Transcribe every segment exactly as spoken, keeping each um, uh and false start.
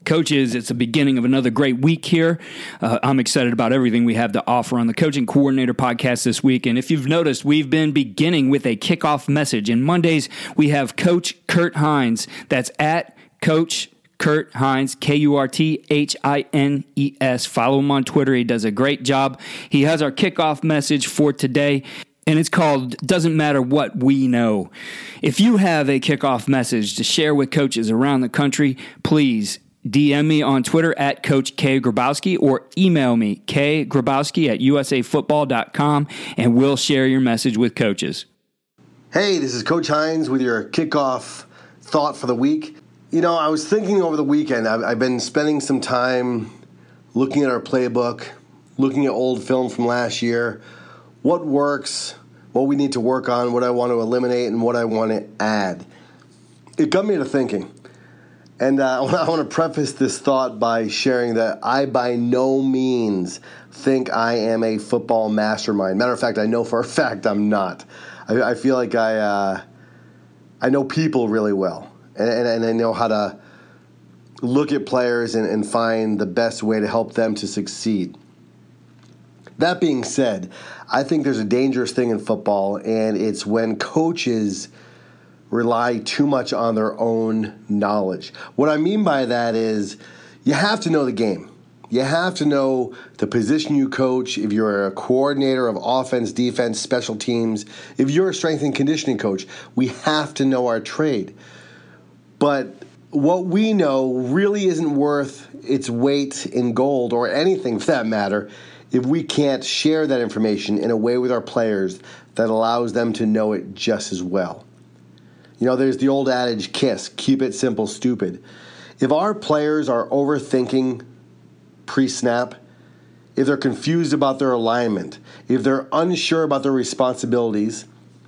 Coaches, it's the beginning of another great week here. Uh, I'm excited about everything we have to offer on the Coaching Coordinator podcast this week. And if you've noticed, we've been beginning with a kickoff message. And Mondays, we have Coach Kurt Hines. That's at Coach Kurt Hines, K U R T H I N E S. Follow him on Twitter. He does a great job. He has our kickoff message for today, and it's called Doesn't Matter What We Know. If you have a kickoff message to share with coaches around the country, please D M me on Twitter at Coach K. Grabowski or email me, K. Grabowski at U S A football dot com, and we'll share your message with coaches. Hey, this is Coach Hines with your kickoff thought for the week. You know, I was thinking over the weekend, I've, I've been spending some time looking at our playbook, looking at old film from last year, what works, what we need to work on, what I want to eliminate, and what I want to add. It got me to thinking. And uh, I want to preface this thought by sharing that I by no means think I am a football mastermind. Matter of fact, I know for a fact I'm not. I, I feel like I uh, I know people really well, and, and, and I know how to look at players and, and find the best way to help them to succeed. That being said, I think there's a dangerous thing in football, and it's when coaches rely too much on their own knowledge. What I mean by that is you have to know the game. You have to know the position you coach. If you're a coordinator of offense, defense, special teams, if you're a strength and conditioning coach, we have to know our trade. But what we know really isn't worth its weight in gold or anything for that matter if we can't share that information in a way with our players that allows them to know it just as well. You know, there's the old adage, KISS, keep it simple, stupid. If our players are overthinking pre-snap, if they're confused about their alignment, if they're unsure about their responsibilities,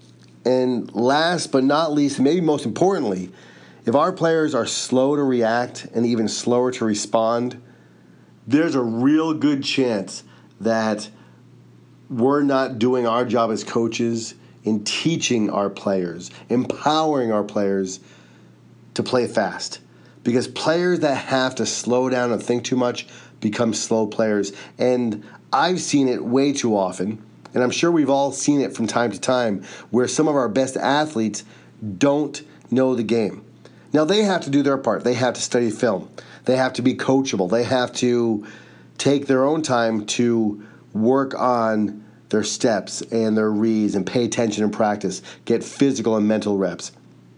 and last but not least, maybe most importantly, if our players are slow to react and even slower to respond, there's a real good chance that we're not doing our job as coaches in teaching our players, empowering our players to play fast. Because players that have to slow down and think too much become slow players. And I've seen it way too often, and I'm sure we've all seen it from time to time, where some of our best athletes don't know the game. Now, they have to do their part. They have to study film. They have to be coachable. They have to take their own time to work on their steps and their reads and pay attention in practice, get physical and mental reps.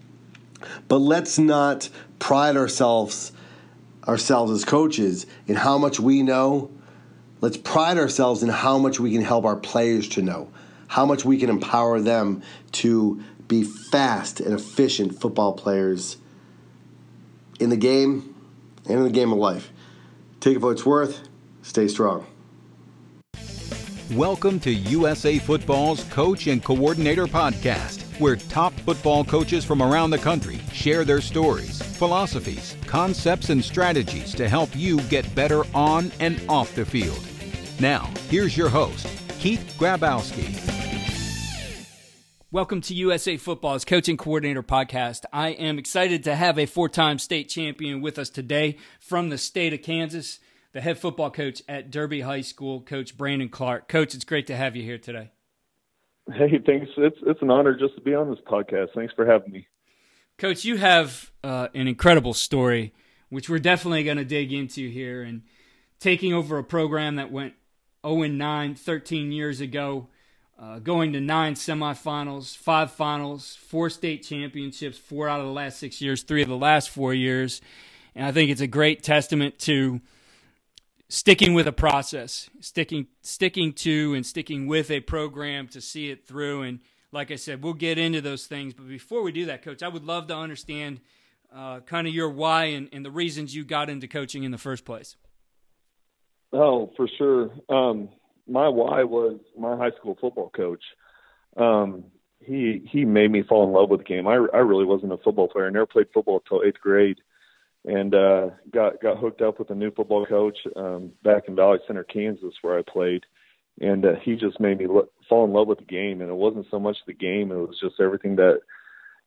But let's not pride ourselves ourselves as coaches in how much we know. Let's pride ourselves in how much we can help our players to know, how much we can empower them to be fast and efficient football players in the game and in the game of life. Take it for what it's worth. Stay strong. Welcome to U S A Football's Coach and Coordinator Podcast, where top football coaches from around the country share their stories, philosophies, concepts, and strategies to help you get better on and off the field. Now, here's your host, Keith Grabowski. Welcome to U S A Football's Coach and Coordinator Podcast. I am excited to have a four-time state champion with us today from the state of Kansas, the head football coach at Derby High School, Coach Brandon Clark. Coach, it's great to have you here today. Hey, thanks. It's it's an honor just to be on this podcast. Thanks for having me. Coach, you have uh, an incredible story, which we're definitely going to dig into here. And taking over a program that went oh and nine thirteen years ago, uh, going to nine semifinals, five finals, four state championships, four out of the last six years, three of the last four years. And I think it's a great testament to sticking with a process, sticking sticking to and sticking with a program to see it through. And like I said, we'll get into those things. But before we do that, Coach, I would love to understand uh, kind of your why and, and the reasons you got into coaching in the first place. Oh, for sure. Um, my why was my high school football coach. Um, he he made me fall in love with the game. I, I really wasn't a football player. I never played football until eighth grade. And uh, got got hooked up with a new football coach um, back in Valley Center, Kansas, where I played. And uh, he just made me lo- fall in love with the game. And it wasn't so much the game; it was just everything that uh,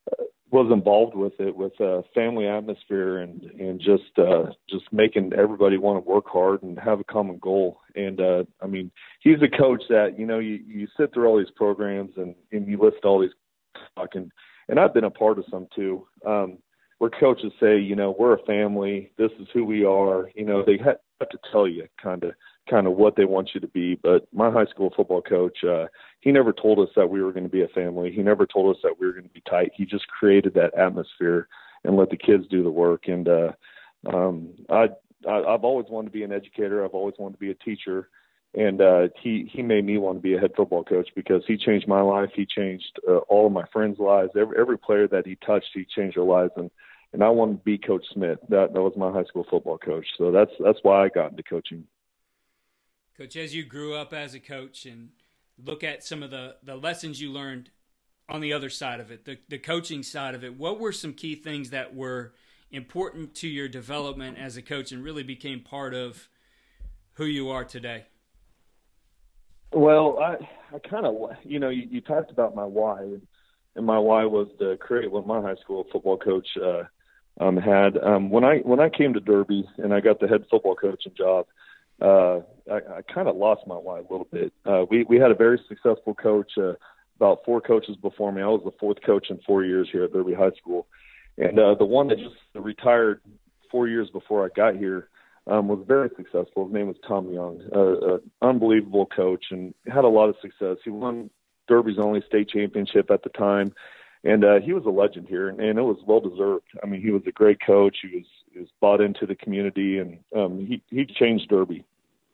was involved with it, with a family atmosphere and, and just, uh, just making everybody want to work hard and have a common goal. And, uh, I mean, he's a coach that, you know, you, you sit through all these programs and, and you listen to all these talk, and, and I've been a part of some too, um, where coaches say, you know, we're a family, this is who we are. You know, they have to tell you kind of, kind of what they want you to be. But my high school football coach, uh, he never told us that we were going to be a family. He never told us that we were going to be tight. He just created that atmosphere and let the kids do the work. And uh, um, I, I, I've always wanted to be an educator. I've always wanted to be a teacher. And uh, he, he made me want to be a head football coach because he changed my life. He changed uh, all of my friends' lives. Every, every player that he touched, he changed their lives. And, and I wanted to be Coach Smith. That, that was my high school football coach. So that's, that's why I got into coaching. Coach, as you grew up as a coach and look at some of the, the lessons you learned on the other side of it, the, the coaching side of it, what were some key things that were important to your development as a coach and really became part of who you are today? Well, I, I kind of, you know, you, you talked about my why, and, and my why was to create what my high school football coach uh, um, had. Um, when I when I came to Derby and I got the head football coaching job, uh, I, I kind of lost my why a little bit. Uh, we we had a very successful coach, uh, about four coaches before me. I was the fourth coach in four years here at Derby High School, and uh, the one that just retired four years before I got here um, was very successful. His name was Tom Young, uh, an unbelievable coach, and had a lot of success. He won Derby's only state championship at the time, and uh, he was a legend here, and, and it was well deserved. I mean, he was a great coach. He was he was bought into the community, and um, he he changed Derby.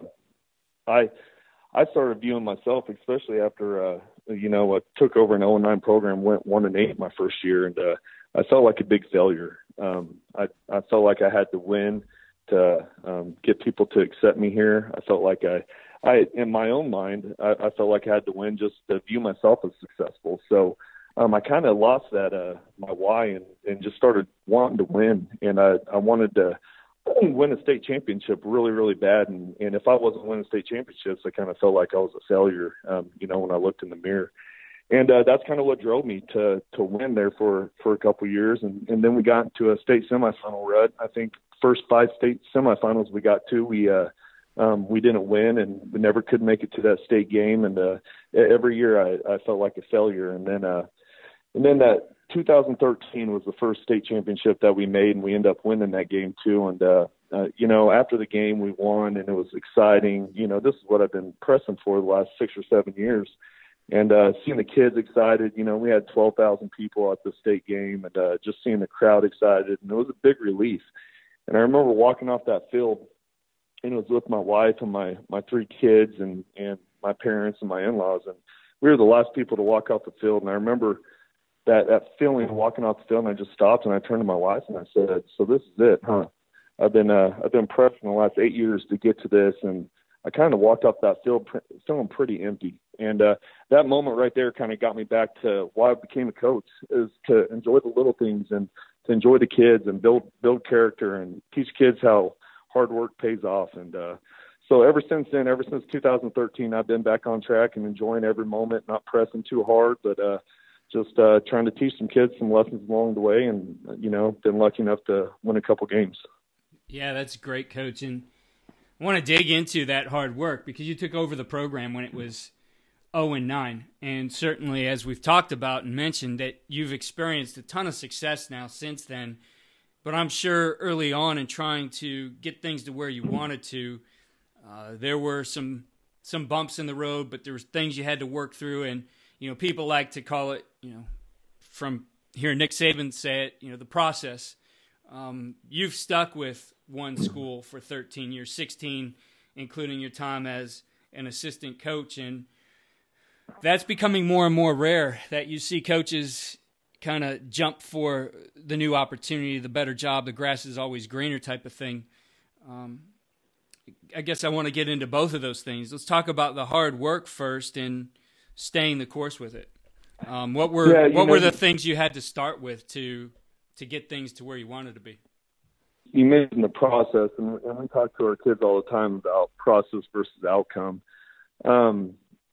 I I started viewing myself, especially after uh, you know I took over an oh and nine program, went one and eight my first year, and uh, I felt like a big failure. Um, I I felt like I had to win to um, get people to accept me here. I felt like I I in my own mind I, I felt like I had to win just to view myself as successful. So um, I kind of lost that uh, my why and, and just started wanting to win, and I I wanted to win a state championship really, really bad. And, and if I wasn't winning state championships, I kind of felt like I was a failure, um, you know, when I looked in the mirror. And uh, that's kind of what drove me to to win there for, for a couple of years. And, and then we got into a state semifinal rut. I think first five state semifinals we got to, we uh, um, we didn't win, and we never could make it to that state game. And uh, every year I, I felt like a failure. And then uh, and then that two thousand thirteen was the first state championship that we made, and we ended up winning that game too. And, uh, uh, you know, after the game we won, and it was exciting. You know, this is what I've been pressing for the last six or seven years. And uh, seeing the kids excited, you know, we had twelve thousand people at the state game, and uh, just seeing the crowd excited, and it was a big relief. And I remember walking off that field, and it was with my wife and my, my three kids and, and my parents and my in-laws, and we were the last people to walk off the field. And I remember that, that feeling of walking off the field, and I just stopped and I turned to my wife and I said, so this is it, huh? I've been, uh, I've been pressing the last eight years to get to this. And I kind of walked off that field feeling pretty empty. And, uh, that moment right there kind of got me back to why I became a coach, is to enjoy the little things and to enjoy the kids and build, build character and teach kids how hard work pays off. And, uh, so ever since then, ever since two thousand thirteen, I've been back on track and enjoying every moment, not pressing too hard, but, uh, just uh, trying to teach some kids some lessons along the way, and, you know, been lucky enough to win a couple games. Yeah, that's great, Coach. And I want to dig into that hard work because you took over the program when it was oh and nine. And certainly, as we've talked about and mentioned, that you've experienced a ton of success now since then. But I'm sure early on in trying to get things to where you wanted to, uh, there were some some bumps in the road, but there were things you had to work through. And you know, people like to call it, you know, from hear Nick Saban say it, you know, the process. Um, you've stuck with one school for thirteen years, sixteen, including your time as an assistant coach. And that's becoming more and more rare that you see coaches kind of jump for the new opportunity, the better job, the grass is always greener type of thing. Um, I guess I want to get into both of those things. Let's talk about the hard work first and staying the course with it. Um, what were yeah, what know, were the things you had to start with to to get things to where you wanted to be? You mentioned the process, and, and we talk to our kids all the time about process versus outcome. Um,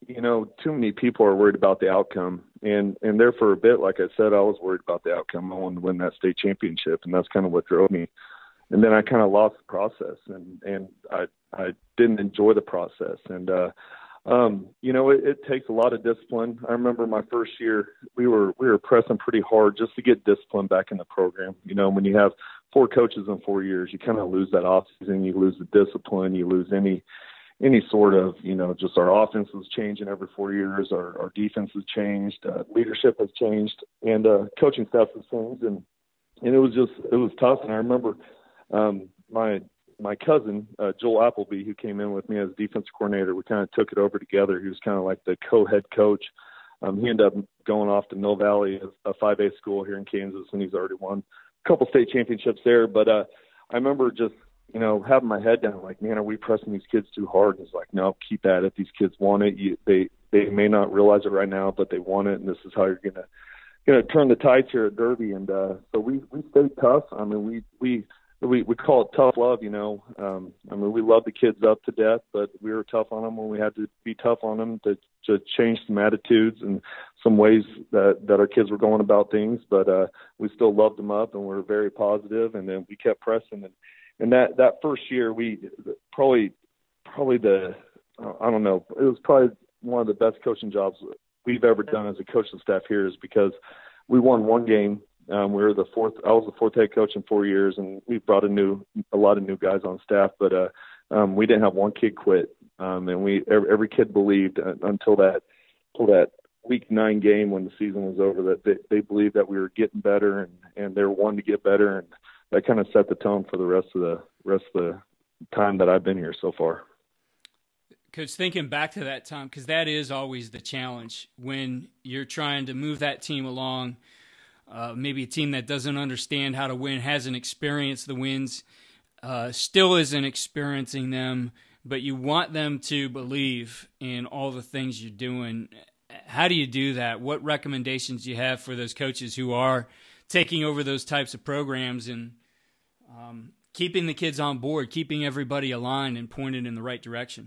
you know, too many people are worried about the outcome. And, and there for a bit, like I said, I was worried about the outcome. I wanted to win that state championship, and that's kind of what drove me. And then I kind of lost the process, and, and I, I didn't enjoy the process. And, uh, um, you know, it, it takes a lot of discipline. I remember my first year, we were, we were pressing pretty hard just to get discipline back in the program. You know, when you have four coaches in four years, you kind of lose that offseason, you lose the discipline, you lose any, any sort of, you know, just our offense was changing every four years. Our, our defense has changed, uh, leadership has changed, and, uh, coaching staff has changed. And, and it was just, it was tough. And I remember, um, my, my cousin, uh, Joel Appleby, who came in with me as defensive coordinator, we kind of took it over together. He was kind of like the co-head coach. Um, he ended up going off to Mill Valley, a five A school here in Kansas, and he's already won a couple state championships there. But, uh, I remember just, you know, having my head down, like, man, are we pressing these kids too hard? And it's like, no, keep at it. These kids want it. You, they, they may not realize it right now, but they want it. And this is how you're going to, going to turn the tides here at Derby. And, uh, so we, we stayed tough. I mean, we, we, we, we call it tough love, you know. Um, I mean, we loved the kids up to death, but we were tough on them when we had to be tough on them to, to change some attitudes and some ways that, that our kids were going about things. But, uh, we still loved them up, and we were very positive, and then we kept pressing. And, And that, that first year, we probably, probably the, I don't know, it was probably one of the best coaching jobs we've ever done as a coaching staff here, is because we won one game. Um, we were the fourth, I was the fourth head coach in four years, and we brought a new, a lot of new guys on staff, but, uh, um, we didn't have one kid quit. Um, and we, every, every kid believed uh, until that, until that week nine game when the season was over, that they, they believed that we were getting better, and, and they were wanting to get better. And that kind of set the tone for the rest of the rest of the time that I've been here so far. Coach, thinking back to that time, because that is always the challenge when you're trying to move that team along, uh, maybe a team that doesn't understand how to win, hasn't experienced the wins, uh, still isn't experiencing them, but you want them to believe in all the things you're doing. How do you do that? What recommendations do you have for those coaches who are taking over those types of programs and um, keeping the kids on board, keeping everybody aligned and pointed in the right direction?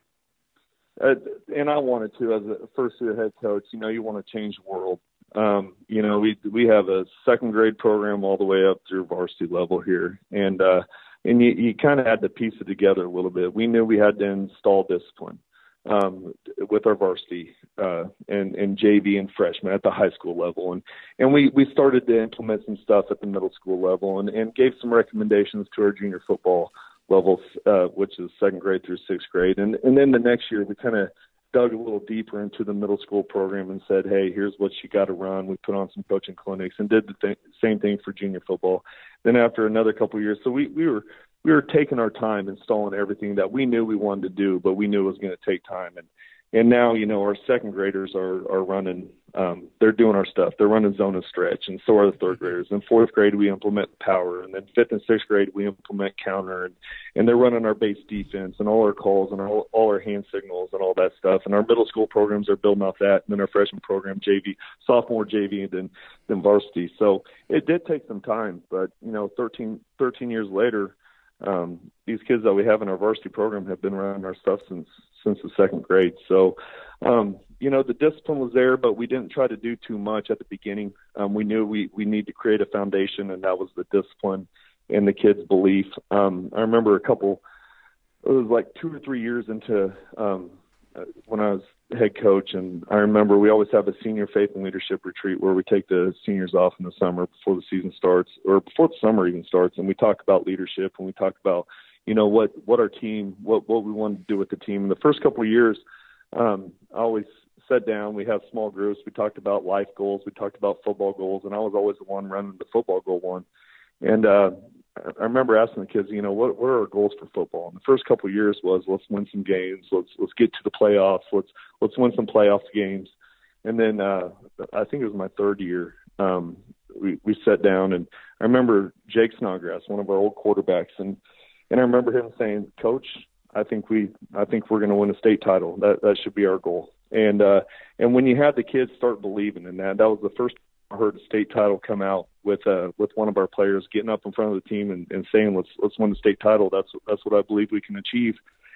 Uh, and I wanted to, as a first-year head coach, you know, you want to change the world. Um, you know, we we have a second grade program all the way up through varsity level here, and uh, and you, you kind of had to piece it together a little bit. We knew we had to install discipline um, with our varsity uh, and, and J V and freshmen at the high school level. And, and we, we started to implement some stuff at the middle school level, and, and gave some recommendations to our junior football levels, uh, which is second grade through sixth grade. And, and then the next year we kind of dug a little deeper into the middle school program and said, hey, here's what you got to run. We put on some coaching clinics and did the th- same thing for junior football. Then after another couple of years, so we, we were, we were taking our time installing everything that we knew we wanted to do, but we knew it was going to take time. And, and now, you know, our second graders are, are running, um, they're doing our stuff. They're running zone and stretch, and so are the third graders. In fourth grade, we implement power. And then fifth and sixth grade, we implement counter. And, and they're running our base defense and all our calls and all, all our hand signals and all that stuff. And our middle school programs are building off that. And then our freshman program, J V, sophomore J V, and then, then varsity. So it did take some time, but, you know, thirteen, thirteen years later, um, these kids that we have in our varsity program have been around our stuff since, since the second grade. So, um, you know, the discipline was there, but we didn't try to do too much at the beginning. Um, we knew we, we need to create a foundation, and that was the discipline and the kids' belief. Um, I remember a couple, it was like two or three years into, um, when I was head coach, and I remember we always have a senior faith and leadership retreat where we take the seniors off in the summer before the season starts, or before the summer even starts, and we talk about leadership, and we talk about, you know, what, what our team, what, what we wanted to do with the team. In the first couple of years, um, I always sat down, we have small groups, we talked about life goals, we talked about football goals, and I was always the one running the football goal one. And uh, I remember asking the kids, you know, what, what are our goals for football? And the first couple of years was, let's win some games, let's let's get to the playoffs, let's let's win some playoff games. And then uh, I think it was my third year, um, we, we sat down, and I remember Jake Snodgrass, one of our old quarterbacks, and and I remember him saying, Coach, I think we I think we're going to win a state title. That that should be our goal. And uh, and when you had the kids start believing in that, that was the first I heard a state title come out with uh, with one of our players getting up in front of the team and, and saying, let's let's win the state title. That's that's what I believe we can achieve.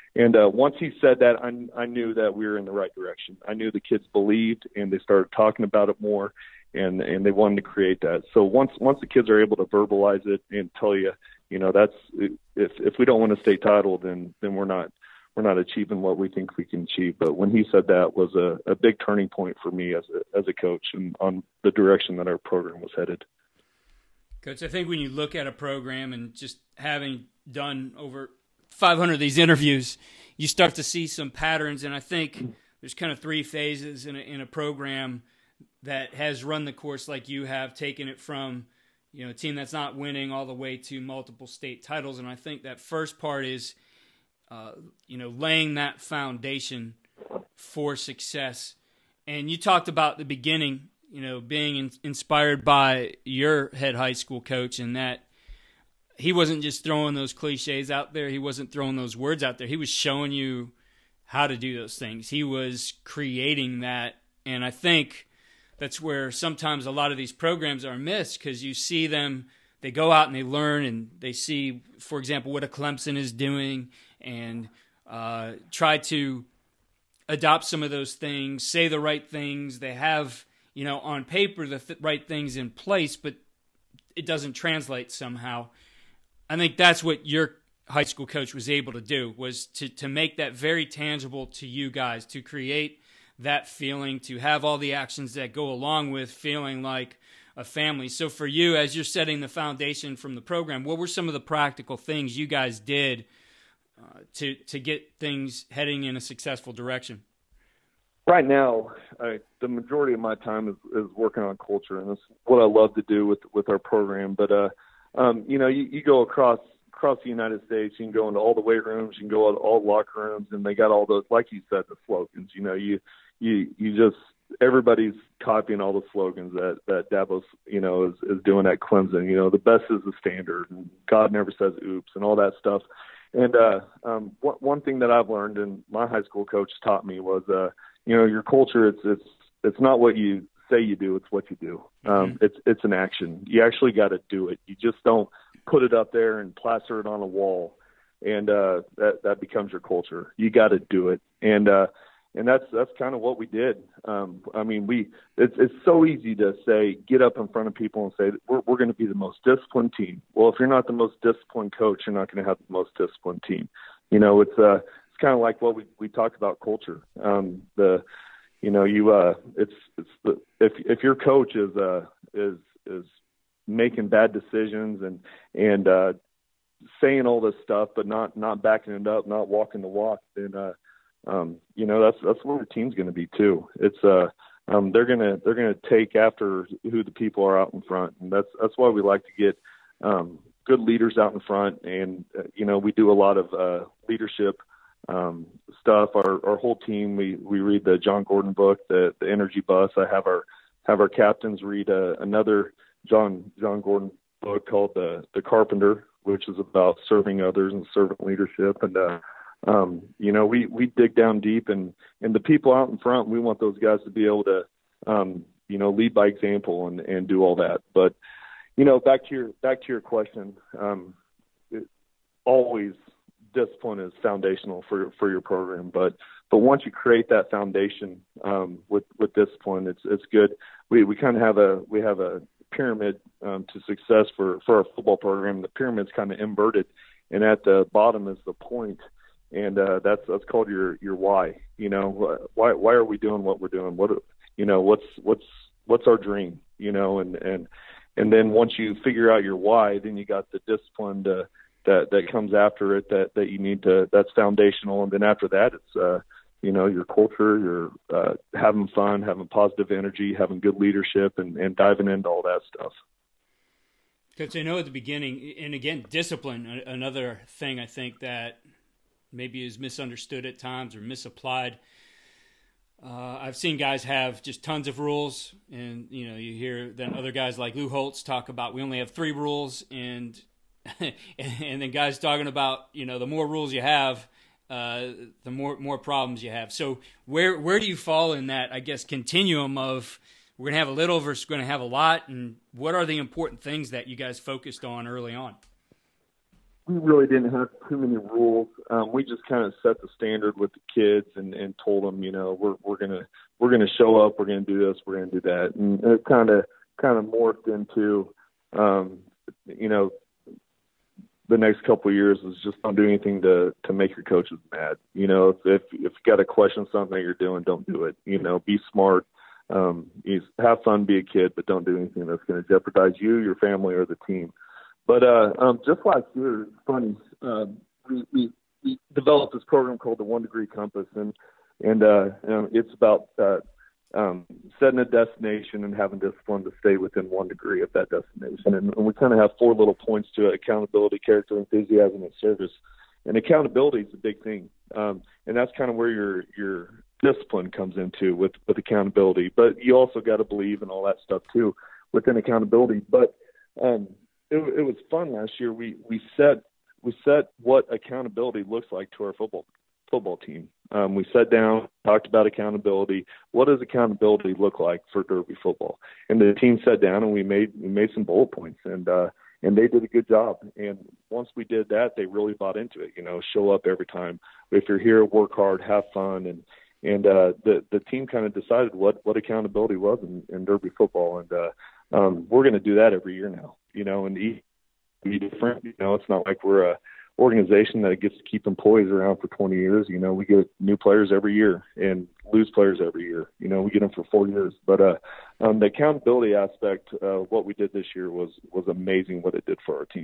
And uh, once he said that, I, I knew that we were in the right direction. I knew the kids believed, and they started talking about it more, and and they wanted to create that. So once once the kids are able to verbalize it and tell you, you know, that's if if we don't win a state title, then then we're not we're not achieving what we think we can achieve. But when he said that, was a, a big turning point for me as a as a coach and on the direction that our program was headed. Coach, I think when you look at a program and just having done over five hundred of these interviews, you start to see some patterns, and I think there's kind of three phases in a, in a program that has run the course like you have, taken it from, you know, a team that's not winning all the way to multiple state titles. And I think that first part is, uh, you know, laying that foundation for success. And you talked about the beginning, you know, being in, inspired by your head high school coach, and that he wasn't just throwing those cliches out there. He wasn't throwing those words out there. He was showing you how to do those things. He was creating that. And I think that's where sometimes a lot of these programs are missed, because you see them, they go out and they learn, and they see, for example, what a Clemson is doing, and uh, try to adopt some of those things, say the right things. They have, you know, on paper the th- right things in place, but it doesn't translate somehow. I think that's what your high school coach was able to do, was to, to make that very tangible to you guys, to create that feeling, to have all the actions that go along with feeling like a family. So for you, as you're setting the foundation from the program, what were some of the practical things you guys did uh, to to get things heading in a successful direction? Right now, I, the majority of my time is, is working on culture, and that's what I love to do with with our program. But uh, um, you know, you, you go across across the United States, you can go into all the weight rooms, you can go into all the locker rooms, and they got all those, like you said, the slogans. You know, you you you just everybody's copying all the slogans that that Davos, you know, is is doing at Clemson. You know, the best is the standard, and God never says oops, and all that stuff. And uh, um, one, one thing that I've learned, and my high school coach taught me, was uh, you know, your culture, it's it's it's not what you say you do, it's what you do. Um, mm-hmm. It's it's an action. You actually got to do it. You just don't put it up there and plaster it on a wall, and uh, that that becomes your culture. You got to do it, and uh, and that's that's kind of what we did. Um, I mean, we it's it's so easy to say, get up in front of people and say we're we're going to be the most disciplined team. Well, if you're not the most disciplined coach, you're not going to have the most disciplined team. You know, it's uh it's kind of like what we we talked about culture. Um, the you know you uh it's it's the if if your coach is uh is is making bad decisions and and uh, saying all this stuff, but not not backing it up, not walking the walk, then uh, um, you know that's that's where the team's going to be too. It's uh um, they're gonna they're gonna take after who the people are out in front, and that's that's why we like to get um, good leaders out in front. And uh, you know we do a lot of uh, leadership um, stuff. Our our whole team, we we read the John Gordon book, the the Energy Bus. I have our have our captains read uh, another John John Gordon book called the the Carpenter, which is about serving others and servant leadership. And uh, um, you know, we we dig down deep, and and the people out in front, we want those guys to be able to um, you know lead by example and and do all that. But you know, back to your back to your question, um, it, always discipline is foundational for for your program. But but once you create that foundation um, with with discipline, it's it's good. We we kind of have a we have a pyramid um, to success for, for our football program. The pyramid's kind of inverted, and at the bottom is the point, and uh, that's that's called your your why. You know, why why are we doing what we're doing? What you know, what's what's what's our dream? You know, and and and then once you figure out your why, then you got the discipline to, that that comes after it. That that you need to. That's foundational, and then after that, it's uh, you know, your culture, your uh, having fun, having positive energy, having good leadership, and, and diving into all that stuff. Coach, I know at the beginning, and again, discipline, another thing I think that maybe is misunderstood at times or misapplied. Uh, I've seen guys have just tons of rules, and, you know, you hear then other guys like Lou Holtz talk about we only have three rules, and and then guys talking about, you know, the more rules you have, Uh, the more more problems you have. So where where do you fall in that, I guess, continuum of we're going to have a little versus going to have a lot, and what are the important things that you guys focused on early on? we really didn't have too many rules. Um, we just kind of set the standard with the kids and, and told them, you know, we're we're gonna we're gonna show up, we're gonna do this, we're gonna do that, and it kind of kind of morphed into, um, you know, the next couple of years is just don't do anything to to make your coaches mad. You know, if if, if you got to question something that you're doing, don't do it. You know, be smart. Um, you have fun, be a kid, but don't do anything that's going to jeopardize you, your family, or the team. But uh, um, just last year, it's funny, uh, we, we, we developed this program called the One Degree Compass, and and uh, you know, it's about uh, um, setting a destination and having discipline to stay within one degree of that destination. And, and we kind of have four little points to it: accountability, character, enthusiasm, and service. And accountability is a big thing, um, and that's kind of where your your discipline comes into with, with accountability. But you also got to believe in all that stuff too within accountability. But um, it, it was fun last year. We we set we set what accountability looks like to our football football team. Um, we sat down, talked about accountability. What does accountability look like for Derby football? And the team sat down and we made we made some bullet points, and uh, and they did a good job. And once we did that, they really bought into it. You know, show up every time. If you're here, work hard, have fun, and and uh, the the team kind of decided what what accountability was in, in Derby football. And uh, um, we're going to do that every year now. You know, and each be different. You know, it's not like we're a organization that gets to keep employees around for twenty years. You know, we get new players every year and lose players every year. You know, we get them for four years. But uh, um, the accountability aspect, uh, what we did this year was was amazing. What it did for our team.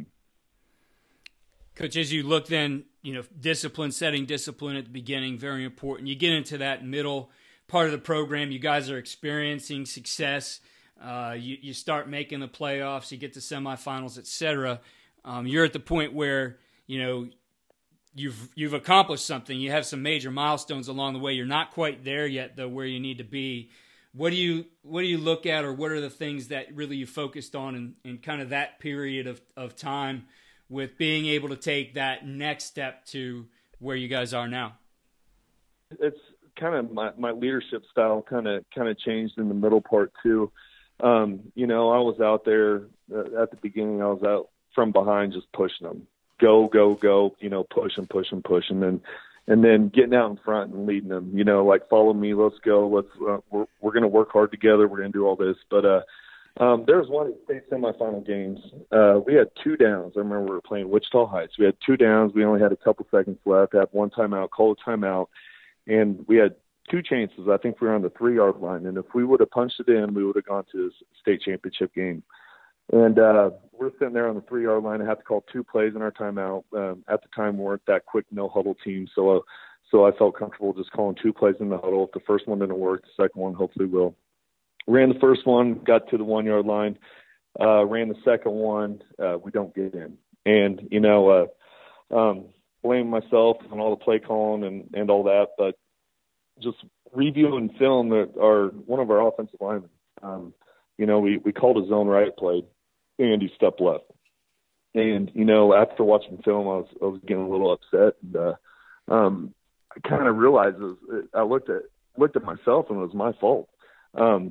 Coach, as you look then, you know, discipline, setting discipline at the beginning, very important. You get into that middle part of the program. You guys are experiencing success. Uh, you, you start making the playoffs. You get to semifinals, et cetera. Um, you're at the point where, you know, you've you've accomplished something. You have some major milestones along the way. You're not quite there yet, though, where you need to be. What do you what do you look at, or what are the things that really you focused on in, in kind of that period of, of time with being able to take that next step to where you guys are now? It's kind of my, my leadership style kind of kind of changed in the middle part too. Um, you know, I was out there uh, at the beginning. I was out from behind, just pushing them. Go, go, go, you know, push and push and push. And then, and then getting out in front and leading them, you know, like, follow me, let's go. Let's, uh, we're, we're going to work hard together. We're going to do all this. But, uh, um, there was one state semifinal games. Uh, we had two downs. I remember we were playing Wichita Heights. We had two downs. We only had a couple seconds left. Had one timeout, called a timeout. And we had two chances. I think we were on the three yard line. And if we would have punched it in, we would have gone to the state championship game. And uh, we're sitting there on the three-yard line. I have to call two plays in our timeout. Um, at the time, we weren't that quick no-huddle team, so uh, so I felt comfortable just calling two plays in the huddle. If the first one didn't work, the second one hopefully will. Ran the first one, got to the one-yard line. Uh, ran the second one. Uh, we don't get in. And, you know, uh, um, blame myself on all the play calling and, and all that, but just reviewing film that our one of our offensive linemen, um, you know, we, we called a zone right play. And he stepped left. And, you know, after watching film, I was, I was getting a little upset. And uh, um, I kind of realized, it was, I looked at looked at myself, and it was my fault. Um,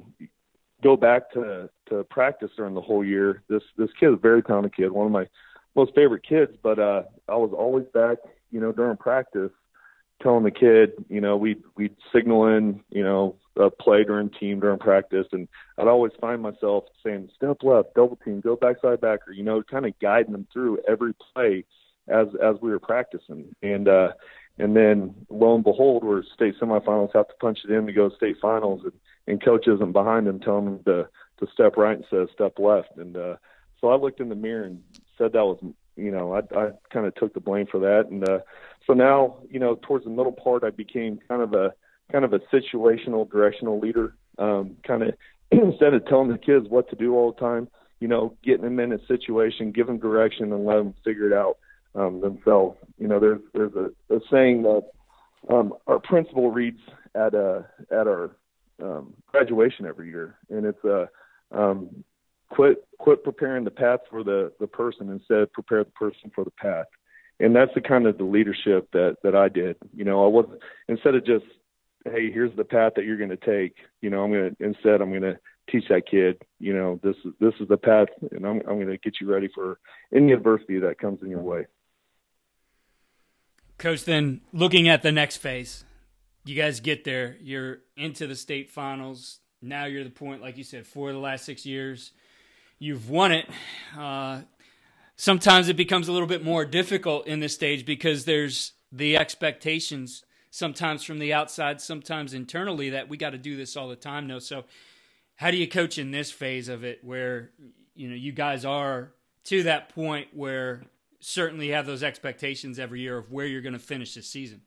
go back to, to practice during the whole year. This this kid is a very talented kid, one of my most favorite kids, but uh, I was always back, you know, during practice, telling the kid, you know, we'd, we'd signal in, you know, a play during team, during practice, and I'd always find myself saying, step left, double team, go backside backer, you know, kind of guiding them through every play as as we were practicing. And uh, and then, lo and behold, we're state semifinals, have to punch it in to go to state finals, and, and coach isn't behind them telling them to, to step right instead of step left. And uh, so I looked in the mirror and said that was, you know, I, I kind of took the blame for that. And uh, so now, you know, towards the middle part, I became kind of a kind of a situational, directional leader, um, kind of instead of telling the kids what to do all the time, you know, getting them in a situation, give them direction, and let them figure it out um, themselves. You know, there's there's a, a saying that um, our principal reads at uh, at our um, graduation every year, and it's uh, um, quit quit preparing the path for the, the person, instead prepare the person for the path. And that's the kind of the leadership that, that I did. You know, I wasn't, instead of just, hey, here's the path that you're going to take, you know, I'm going to, instead I'm going to teach that kid, you know, this is, this is the path, and I'm, I'm going to get you ready for any adversity that comes in your way. Coach, then looking at the next phase, you guys get there. You're into the state finals. Now you're at the point, like you said, for the last six years, you've won it. Uh, sometimes it becomes a little bit more difficult in this stage because there's the expectations sometimes from the outside, sometimes internally, that we got to do this all the time now. So how do you coach in this phase of it where, you know, you guys are to that point where certainly you have those expectations every year of where you're going to finish this season?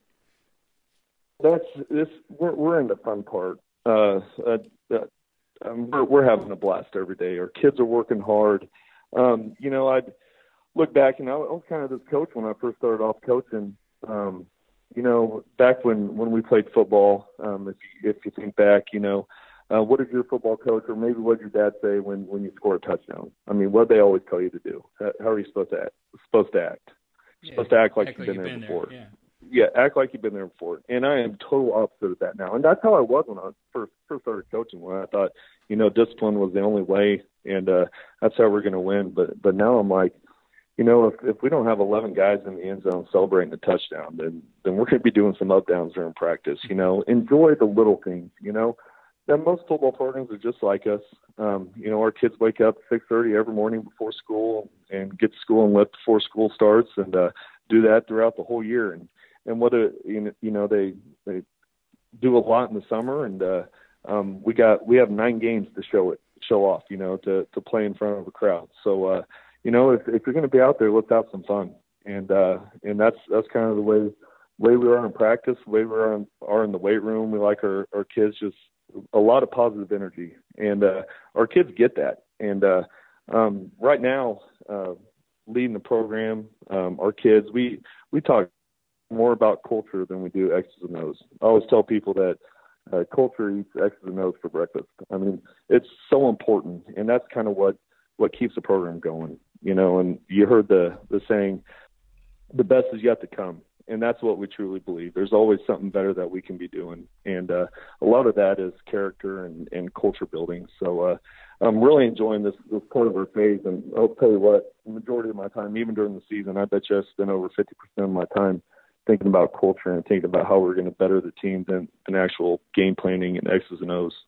That's this. We're we're in the fun part. Uh, uh, uh, um, we're we're having a blast every day. Our kids are working hard. Um, you know, I'd look back, and I was kind of this coach when I first started off coaching. Um, you know, back when, when we played football, um, if you, if you think back, you know, uh, what did your football coach, or maybe what did your dad say when, when you score a touchdown? I mean, what did they always tell you to do? How are you supposed to act? Supposed to act? Yeah, supposed to act like act you've like been you've there been before. There, yeah. Yeah, act like you've been there before. And I am total opposite of that now. And that's how I was when I first first started coaching, when I thought, you know, discipline was the only way, and uh, that's how we're going to win. But but now I'm like, you know, if if we don't have eleven guys in the end zone celebrating the touchdown, then then we're going to be doing some up downs during practice. You know, enjoy the little things. You know, that most football programs are just like us. Um, you know, our kids wake up at six thirty every morning before school and get to school and lift before school starts, and uh, do that throughout the whole year. And And what a, you know, they they do a lot in the summer, and uh, um, we got we have nine games to show it show off, you know, to to play in front of a crowd. So uh, you know, if, if you're going to be out there, let's have some fun, and uh, and that's that's kind of the way way we are in practice, the way we are in, are in the weight room. We like our, our kids just a lot of positive energy, and uh, our kids get that. And uh, um, right now, uh, leading the program, um, our kids, we we talk more about culture than we do X's and O's. I always tell people that uh, culture eats X's and O's for breakfast. I mean, it's so important, and that's kind of what, what keeps the program going, you know. And you heard the, the saying, the best is yet to come, and that's what we truly believe. There's always something better that we can be doing, and uh, a lot of that is character and, and culture building. So uh, I'm really enjoying this, this part of our phase, and I'll tell you what, the majority of my time, even during the season, I bet you I spend over fifty percent of my time thinking about culture and thinking about how we're going to better the team than, than actual game planning and X's and O's.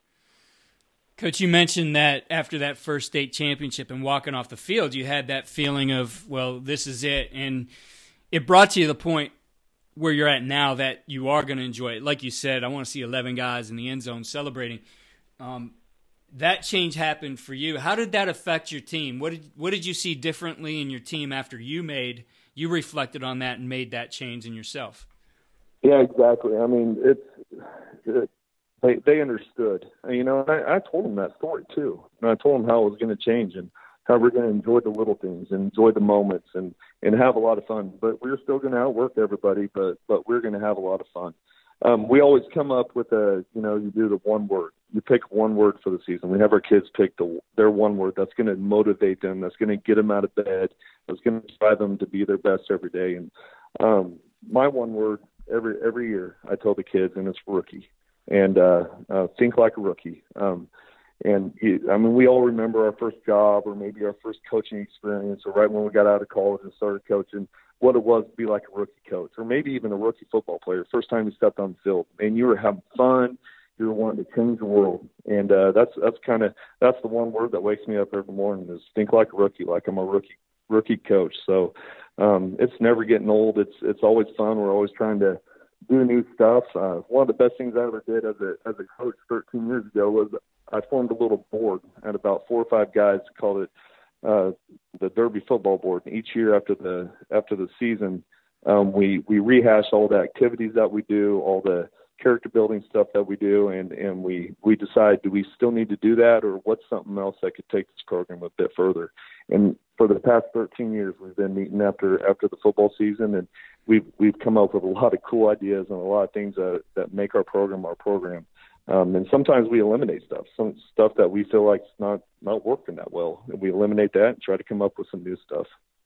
Coach, you mentioned that after that first state championship and walking off the field, you had that feeling of, well, this is it. And it brought you to the point where you're at now that you are going to enjoy it. Like you said, I want to see eleven guys in the end zone celebrating. Um, that change happened for you. How did that affect your team? What did, what did you see differently in your team after you made – you reflected on that and made that change in yourself? Yeah, exactly. I mean, it's it, they they understood. You know, I, I told them that story too, and I told them how it was going to change and how we're going to enjoy the little things and enjoy the moments and and have a lot of fun. But we're still going to outwork everybody, but but we're going to have a lot of fun. Um, we always come up with a, you know, you do the one word. You pick one word for the season. We have our kids pick the, their one word that's going to motivate them, that's going to get them out of bed, that's going to drive them to be their best every day. And um, my one word every every year, I tell the kids, and it's rookie. And uh, uh, think like a rookie. Um, and you, I mean, we all remember our first job, or maybe our first coaching experience, or right when we got out of college and started coaching, what it was to be like a rookie coach, or maybe even a rookie football player, first time you stepped on the field, and you were having fun. You were wanting to change the world, and uh, that's that's kind of that's the one word that wakes me up every morning is think like a rookie, like I'm a rookie rookie coach. So um, it's never getting old. It's it's always fun. We're always trying to do new stuff. Uh, one of the best things I ever did as a as a coach thirteen years ago was I formed a little board. I had about four or five guys, called it uh, the Derby football board. And each year after the after the season, um, we we rehash all the activities that we do, all the character building stuff that we do, and, and we, we decide, do we still need to do that, or what's something else that could take this program a bit further? And for the past thirteen years, we've been meeting after after the football season, and we've we've come up with a lot of cool ideas and a lot of things that, that make our program our program. Um, and sometimes we eliminate stuff, some stuff that we feel like it's not, not working that well, and we eliminate that and try to come up with some new stuff.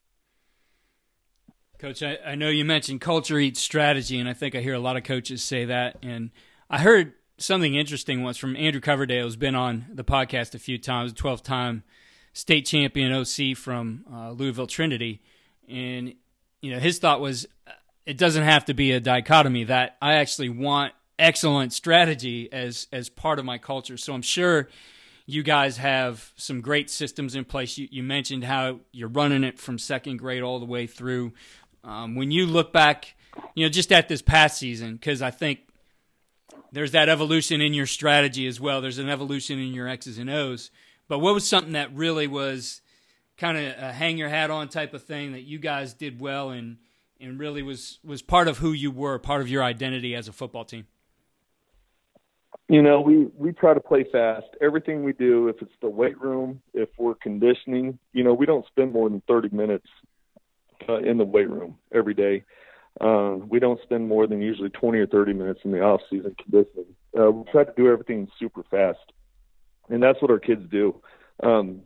Coach, I, I know you mentioned culture eats strategy, and I think I hear a lot of coaches say that. And I heard something interesting once from Andrew Coverdale, who's been on the podcast a few times, twelve-time state champion O C from uh, Louisville Trinity. And, you know, his thought was, it doesn't have to be a dichotomy, that I actually want excellent strategy as as part of my culture. So I'm sure you guys have some great systems in place. You, you mentioned how you're running it from second grade all the way through. Um, when you look back, you know, just at this past season, because I think there's that evolution in your strategy as well. There's an evolution in your X's and O's. But what was something that really was kind of a hang your hat on type of thing that you guys did well and and really was, was part of who you were, part of your identity as a football team? You know, we, we try to play fast. Everything we do, if it's the weight room, if we're conditioning, you know, we don't spend more than thirty minutes uh, in the weight room every day. Um, we don't spend more than usually twenty or thirty minutes in the off-season conditioning. Uh, we try to do everything super fast, and that's what our kids do. Um,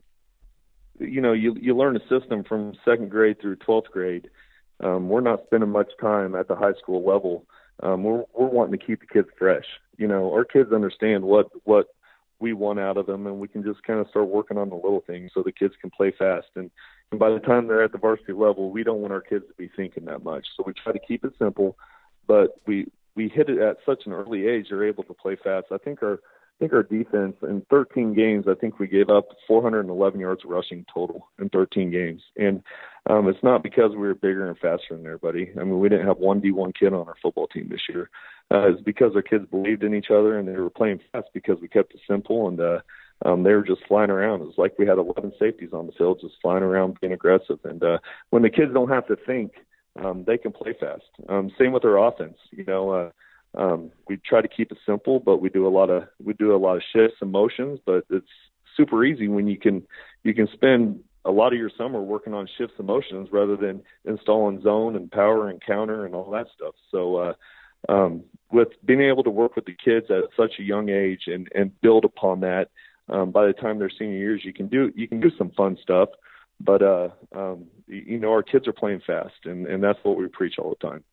you know, you, you learn a system from second grade through twelfth grade. Um, we're not spending much time at the high school level. Um, we're, we're wanting to keep the kids fresh. You know, our kids understand what, what we want out of them, and we can just kind of start working on the little things so the kids can play fast. And, and by the time they're at the varsity level, we don't want our kids to be thinking that much. So we try to keep it simple, but we, we hit it at such an early age, they're able to play fast. I think our, I think our defense in thirteen games, I think we gave up four hundred eleven yards rushing total in thirteen games. And um, it's not because we were bigger and faster than everybody. I mean, we didn't have one D one kid on our football team this year. Uh, it's because our kids believed in each other and they were playing fast because we kept it simple, and uh, um, they were just flying around. It was like we had eleven safeties on the field just flying around being aggressive. And uh, when the kids don't have to think, um, they can play fast. Um, same with our offense. You know, uh, Um, we try to keep it simple, but we do a lot of we do a lot of shifts and motions. But it's super easy when you can you can spend a lot of your summer working on shifts and motions rather than installing zone and power and counter and all that stuff. So uh, um, with being able to work with the kids at such a young age and, and build upon that, um, by the time they're senior years, you can do you can do some fun stuff. But uh, um, you know, our kids are playing fast, and, and that's what we preach all the time.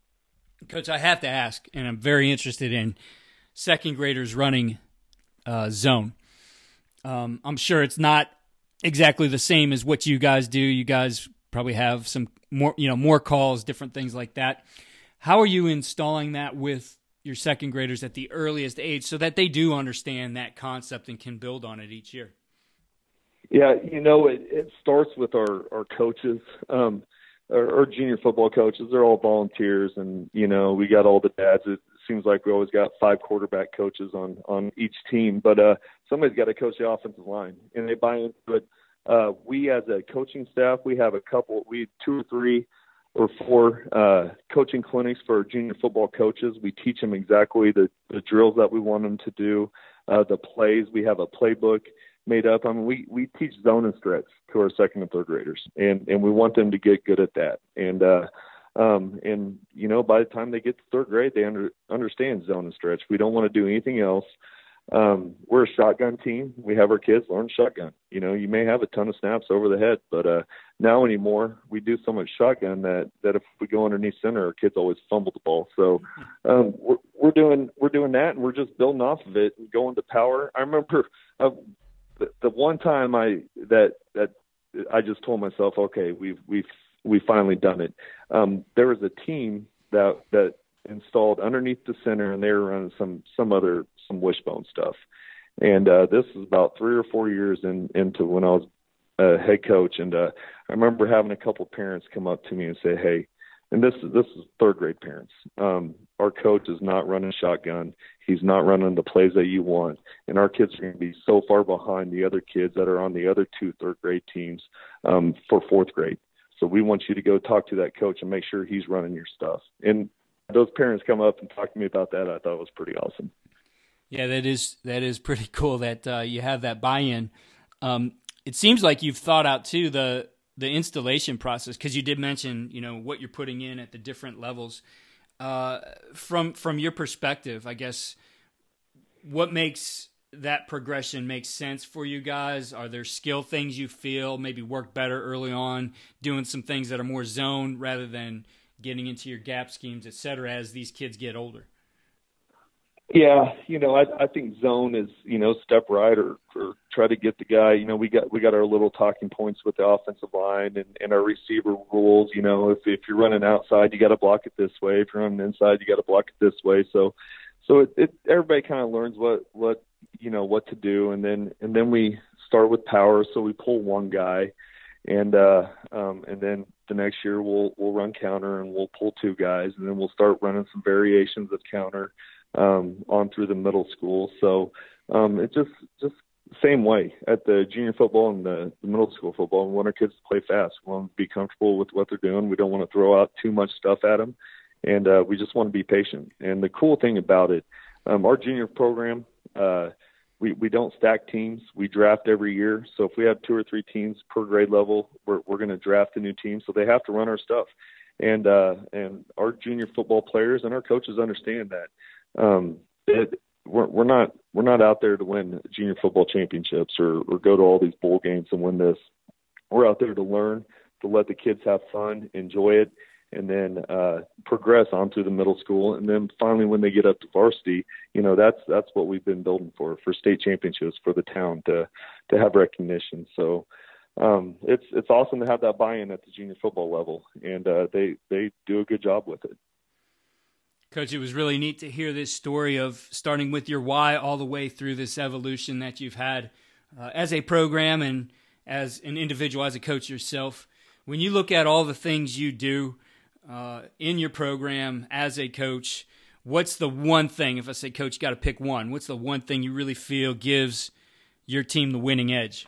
Coach, I have to ask, and I'm very interested in second graders running uh, zone. Um, I'm sure it's not exactly the same as what you guys do. You guys probably have some more, you know, more calls, different things like that. How are you installing that with your second graders at the earliest age so that they do understand that concept and can build on it each year? Yeah, you know, it, it starts with our, our coaches. Um, Our junior football coaches, they're all volunteers, and, you know, we got all the dads. It seems like we always got five quarterback coaches on, on each team, but uh, somebody's got to coach the offensive line, and they buy into it. Uh, we, as a coaching staff, we have a couple, we two or three or four uh, coaching clinics for our junior football coaches. We teach them exactly the, the drills that we want them to do, uh, the plays. We have a playbook made up. I mean, we, we teach zone and stretch to our second and third graders, and, and we want them to get good at that. And, uh, um, and, you know, by the time they get to third grade, they under, understand zone and stretch. We don't want to do anything else. Um, we're a shotgun team. We have our kids learn shotgun. You know, you may have a ton of snaps over the head, but, uh, now anymore, we do so much shotgun that, that if we go underneath center, our kids always fumble the ball. So, um, we're, we're doing, we're doing that, and we're just building off of it and going to power. I remember, uh, The, the one time I that that I just told myself, okay, we've we've we've finally done it. Um, there was a team that that installed underneath the center, and they were running some some other some wishbone stuff. And uh, this was about three or four years in, into when I was a head coach. And uh, I remember having a couple of parents come up to me and say, "Hey," and this is this is third grade parents. Um, our coach is not running shotgun. He's not running the plays that you want. And our kids are going to be so far behind the other kids that are on the other two third grade teams um, for fourth grade. So we want you to go talk to that coach and make sure he's running your stuff. And those parents come up and talk to me about that. I thought it was pretty awesome. Yeah, that is that is pretty cool that uh, you have that buy-in. Um, it seems like you've thought out, too, the the installation process, because you did mention, you know, what you're putting in at the different levels. Uh, from from your perspective, I guess, what makes that progression make sense for you guys? Are there skill things you feel maybe work better early on, doing some things that are more zone rather than getting into your gap schemes, et cetera, as these kids get older? Yeah, you know, I, I think zone is, you know, step right or, or try to get the guy. You know, we got we got our little talking points with the offensive line and, and our receiver rules. You know, if if you're running outside, you got to block it this way. If you're running inside, you got to block it this way. So, so it, it everybody kind of learns what what you know what to do, and then and then we start with power. So we pull one guy, and uh, um, and then the next year we'll we'll run counter and we'll pull two guys, and then we'll start running some variations of counter. Um, on through the middle school. So um, it's just just same way at the junior football and the, the middle school football. We want our kids to play fast. We want them to be comfortable with what they're doing. We don't want to throw out too much stuff at them. And uh, we just want to be patient. And the cool thing about it, um, our junior program, uh, we, we don't stack teams. We draft every year. So if we have two or three teams per grade level, we're, we're going to draft a new team. So they have to run our stuff. And uh, and our junior football players and our coaches understand that. Um, it, we're, we're not we're not out there to win junior football championships or, or go to all these bowl games and win this. We're out there to learn, to let the kids have fun, enjoy it, and then uh, progress on through the middle school. And then finally, when they get up to varsity, you know, that's that's what we've been building for for state championships for the town to to have recognition. So um, it's it's awesome to have that buy-in at the junior football level, and uh, they they do a good job with it. Coach, it was really neat to hear this story of starting with your why all the way through this evolution that you've had uh, as a program and as an individual, as a coach yourself. When you look at all the things you do uh, in your program as a coach, what's the one thing, if I say, Coach, you got to pick one, what's the one thing you really feel gives your team the winning edge?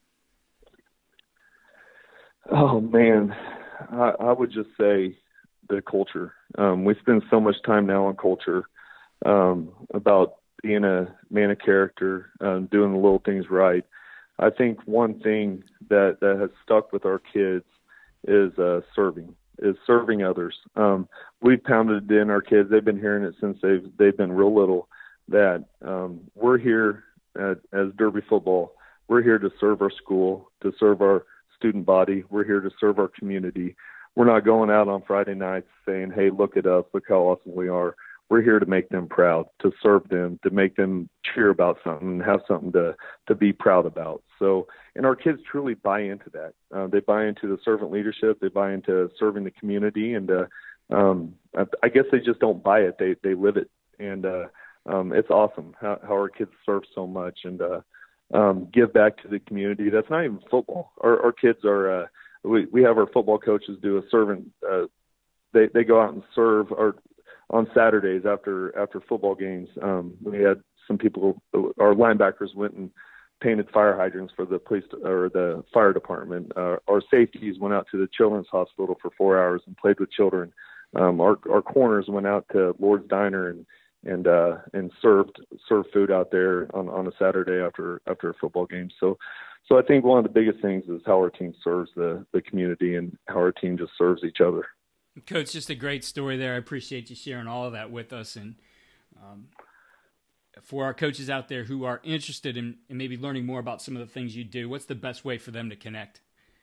Oh, man, I, I would just say the culture. Um, we spend so much time now on culture, um, about being a man of character, um, doing the little things right. I think one thing that, that has stuck with our kids is uh, serving, is serving others. Um, we've pounded it in our kids. They've been hearing it since they've, they've been real little, that um, we're here at, as Derby football. We're here to serve our school, to serve our student body. We're here to serve our community. We're not going out on Friday nights saying, hey, look at us, look how awesome we are. We're here to make them proud, to serve them, to make them cheer about something and have something to, to be proud about. So, and our kids truly buy into that. Uh, they buy into the servant leadership. They buy into serving the community. And uh, um, I, I guess they just don't buy it. They they live it. And uh, um, it's awesome how, how our kids serve so much and uh, um, give back to the community. That's not even football. Our, our kids are uh, – We we have our football coaches do a servant. Uh, they they go out and serve our, on Saturdays after after football games. Um, we had some people. Our linebackers went and painted fire hydrants for the police or the fire department. Uh, our safeties went out to the children's hospital for four hours and played with children. Um, our our corners went out to Lord's Diner and and uh, and served served food out there on, on a Saturday after after a football game. So. So I think one of the biggest things is how our team serves the, the community and how our team just serves each other. Coach, just a great story there. I appreciate you sharing all of that with us. And um, for our coaches out there who are interested in, in maybe learning more about some of the things you do, what's the best way for them to connect?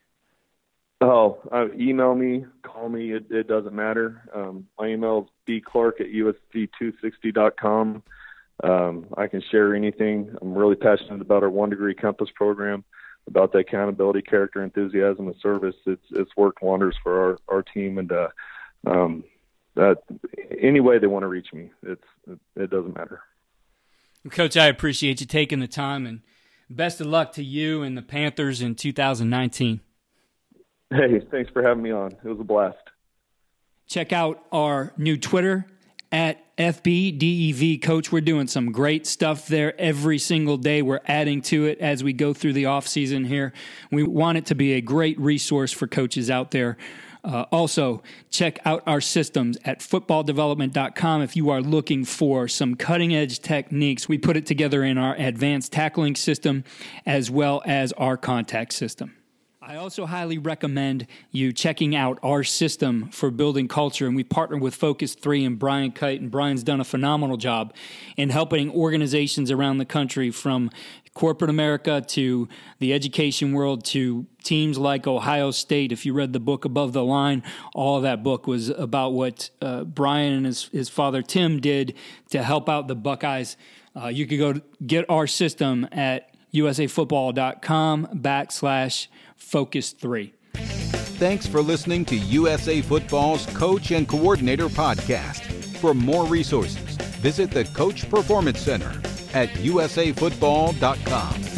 Oh, uh, email me, call me. It, it doesn't matter. Um, my email is b clark at u s d two sixty dot com. Um, I can share anything. I'm really passionate about our One Degree Compass program, about the accountability, character, enthusiasm, and service. It's it's worked wonders for our, our team, and uh, um, that any way they want to reach me, it's it, it doesn't matter. Coach, I appreciate you taking the time, and best of luck to you and the Panthers in two thousand nineteen. Hey, thanks for having me on. It was a blast. Check out our new Twitter at F B D E V Coach. We're doing some great stuff there every single day. We're adding to it as we go through the off season here. We want it to be a great resource for coaches out there. Uh, also, check out our systems at football development dot com if you are looking for some cutting-edge techniques. We put it together in our advanced tackling system as well as our contact system. I also highly recommend you checking out our system for building culture, and we partner with Focus three and Brian Kite, and Brian's done a phenomenal job in helping organizations around the country, from corporate America to the education world to teams like Ohio State. If you read the book Above the Line, all of that book was about what uh, Brian and his, his father Tim did to help out the Buckeyes. Uh, you could go get our system at usafootball.com backslash focus three. Thanks for listening to U S A Football's Coach and Coordinator Podcast. For more resources, visit the Coach Performance Center at u s a football dot com.